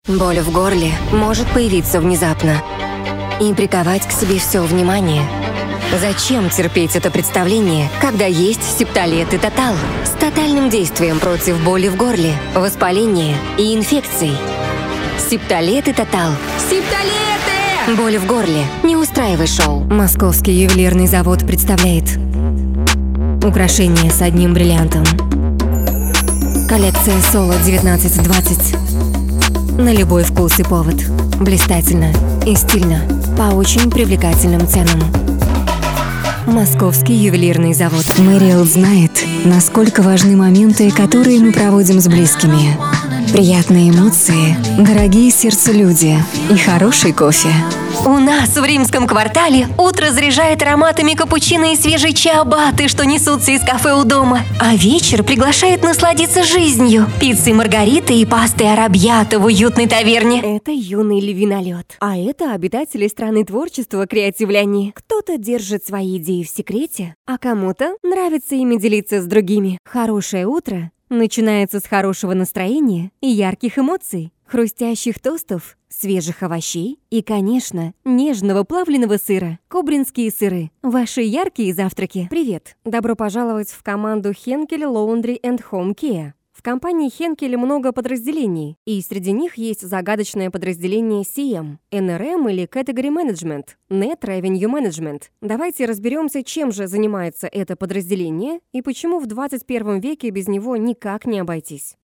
Боль в горле может появиться внезапно и приковать к себе все внимание. Зачем терпеть это представление, когда есть Септолет и Тотал с тотальным действием против боли в горле, воспаления и инфекций? Септолет и Тотал. Септолеты! Боль в горле. Не устраивай шоу. Московский ювелирный завод представляет украшение с одним бриллиантом. Коллекция Соло 1920. На любой вкус и повод. Блистательно и стильно. По очень привлекательным ценам. Московский ювелирный завод. Мэриэл знает, насколько важны моменты, которые мы проводим с близкими. Приятные эмоции, дорогие сердцу люди и хороший кофе. У нас в Римском квартале утро заряжает ароматами капучино и свежей чиабатты, что несутся из кафе у дома. А вечер приглашает насладиться жизнью. Пиццей Маргарита и пастой арабьята в уютной таверне. Это юный львинолет. А это обитатели страны творчества креативляне. Кто-то держит свои идеи в секрете, а кому-то нравится ими делиться с другими. Хорошее утро начинается с хорошего настроения и ярких эмоций, хрустящих тостов, свежих овощей и, конечно, нежного плавленого сыра. Кобринские сыры. Ваши яркие завтраки. Привет! Добро пожаловать в команду Henkel Laundry and Home Care. В компании Henkel много подразделений, и среди них есть загадочное подразделение CM, NRM или Category Management, Net Revenue Management. Давайте разберемся, чем же занимается это подразделение и почему в 21 веке без него никак не обойтись.